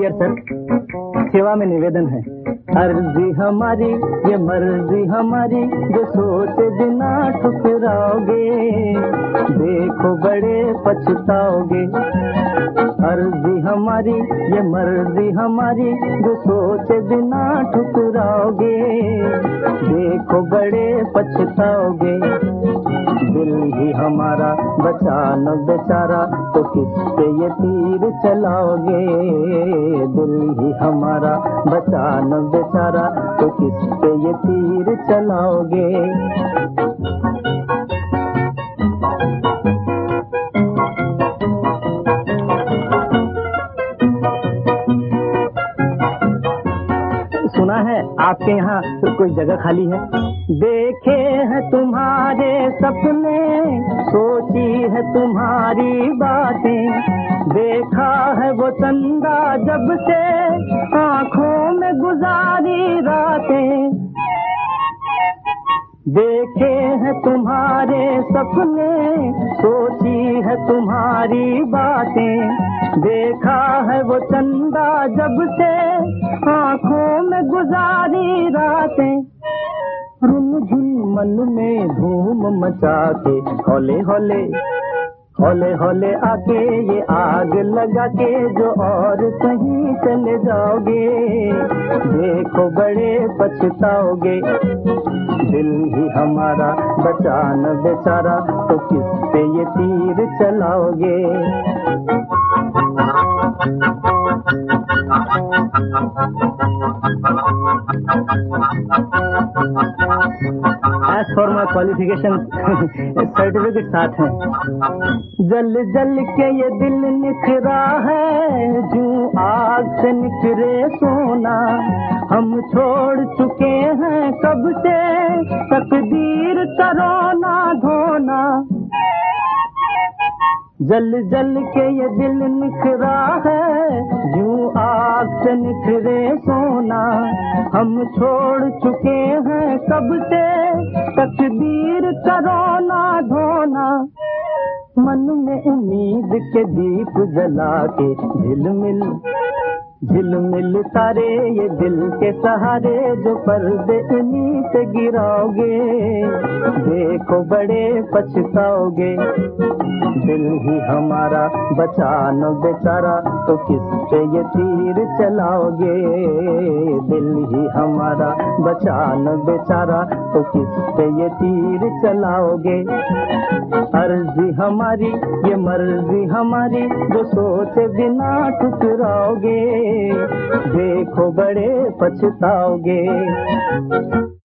Dear sir, सेवा में निवेदन है। अर्जी हमारी ये मर्जी हमारी, जो सोचे बिना ठुकराओगे, देखो बड़े पछताओगे। अर्जी हमारी ये मर्जी हमारी, जो सोचे बिना ठुकराओगे, देखो बड़े पछताओगे। दिल ही हमारा बचा न बेचारा, तो किस पे ये तीर चलाओगे। दिल ही हमारा बचा न बेचारा, तो किस पे ये तीर चलाओगे। सुना है आपके यहाँ कोई जगह खाली है। देखे हैं तुम्हारे सपने, सोची है तुम्हारी बातें, देखा है वो चंदा जब से आँखों में गुजारी रातें। देखे हैं तुम्हारे सपने, सोची है तुम्हारी बातें, देखा है वो चंदा जब से आँखों में गुजारी रातें। रुन मन में धूम मचा के, हौले हौले हौले हौले आके ये आग लगा के, जो और कहीं चले जाओगे, देखो बड़े पछताओगे। दिल ही हमारा बचा न बेचारा, तो किस पे ये तीर चलाओगे। As for my qualification, certificate साथ है। जल जल के ये दिल निखरा है, जूं आग से निखरे सोना। हम छोड़ चुके हैं कब से, तकदीर करो ना धोना। जल जल के ये दिल निखरा है, जूं आग से निखरे सोना। हम छोड़ चुके हैं कब से, तकदीर करो ना धोना। मन में उम्मीद के दीप जला के, झिलमिल तारे ये दिल के सहारे, जो पर्दे इन्हीं से गिराओगे, देखो बड़े पछताओगे। दिल ही हमारा बचा न बेचारा, तो किस पे ये तीर चलाओगे। दिल ही हमारा बचा न बेचारा, तो किस पे ये तीर चलाओगे। अर्जी हमारी ये मर्जी हमारी, जो सोचे बिना ठुकराओगे, देखो बड़े पछताओगे।